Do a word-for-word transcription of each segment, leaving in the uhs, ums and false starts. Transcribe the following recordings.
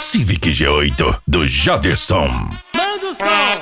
Civic G oito do Jaderson. Manda o som!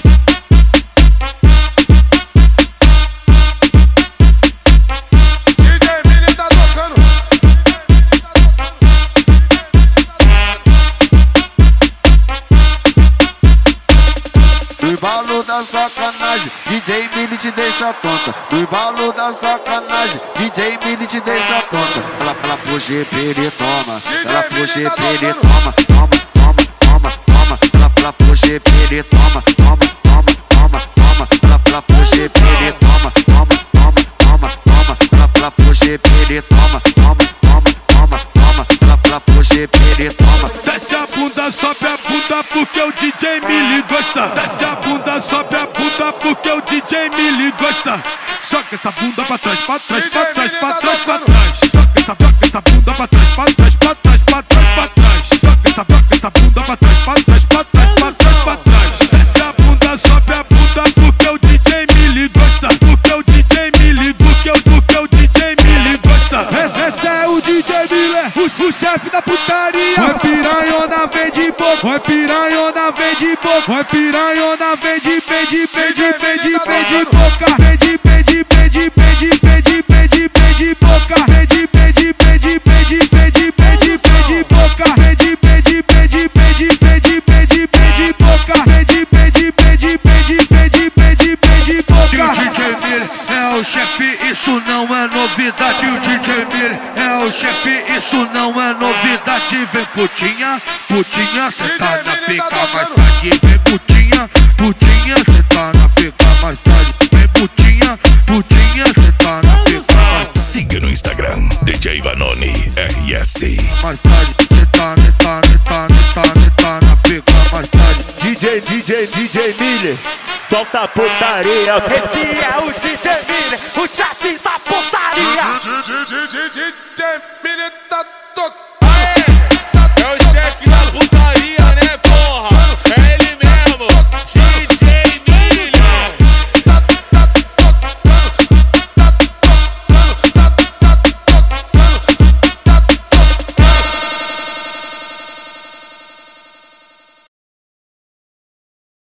No embalo da sacanagem, D J Mili te deixa tonta. No embalo da sacanagem, D J Mili te deixa tonta. Ela, ela pro G P, ele toma. Ela pro G P, ele toma. Toma, toma, toma, toma. Ela, ela pro G P, ele toma. Toma, toma, toma, toma. Ela, ela pro G P, ele toma. Toma, toma, toma, toma. Ela, ela pro G P, ele toma. Toma, toma, toma, toma. Ela, ela pro G P, ele toma. Desce a bunda, sobe a bunda porque o D J Mili gosta. Desce a bunda, sobe a bunda porque o D J Mili gosta. Joga essa bunda pra trás, pra trás, pra trás, pra trás, pra trás. Joga essa, joga essa bunda pra trás, pra trás, pra trás, pra trás, pra trás. Joga essa, joga essa bunda pra trás, pra trás, pra trás, pra trás, pra trás. Desce a bunda, sobe a bunda porque o D J Mili gosta. Porque o D J Mili, porque o, porque o D J Mili gosta. Esse é o D J Mili, o, o chefe da putaria. Vai piranhona, vem de boca. Vai piranhona, vem de boca. Vai piranhona, vem de, vem de, vem de, vem de, vem de boca. Vem de, vem de, vem de, vem de, vem de, vem de, vem de boca. Vem de, vem de, vem de, vem de, vem de, vem de, vem de boca. Vem de, vem de, vem de, vem de, vem de, vem de, vem de boca. Vem de, vem de, vem de, vem de, vem de, vem de, vem de boca. D J Mili é o chefe, isso não é novidade. O D J Mili é o chefe, isso não é novidade. Vem putinha, putinha, cê tá na pica mais tarde. Vem putinha, putinha, cê tá na pica mais tarde. Vem putinha, putinha, cê tá na pica mais tarde. Siga no Instagram, D J Vanoni R S. Mais tarde, cê tá, cê tá, cê tá, cê tá, cê tá na pica mais tarde. D J, D J, D J Mili, solta a putaria. Esse é o D J Mili, o chefe da putaria. D J Mili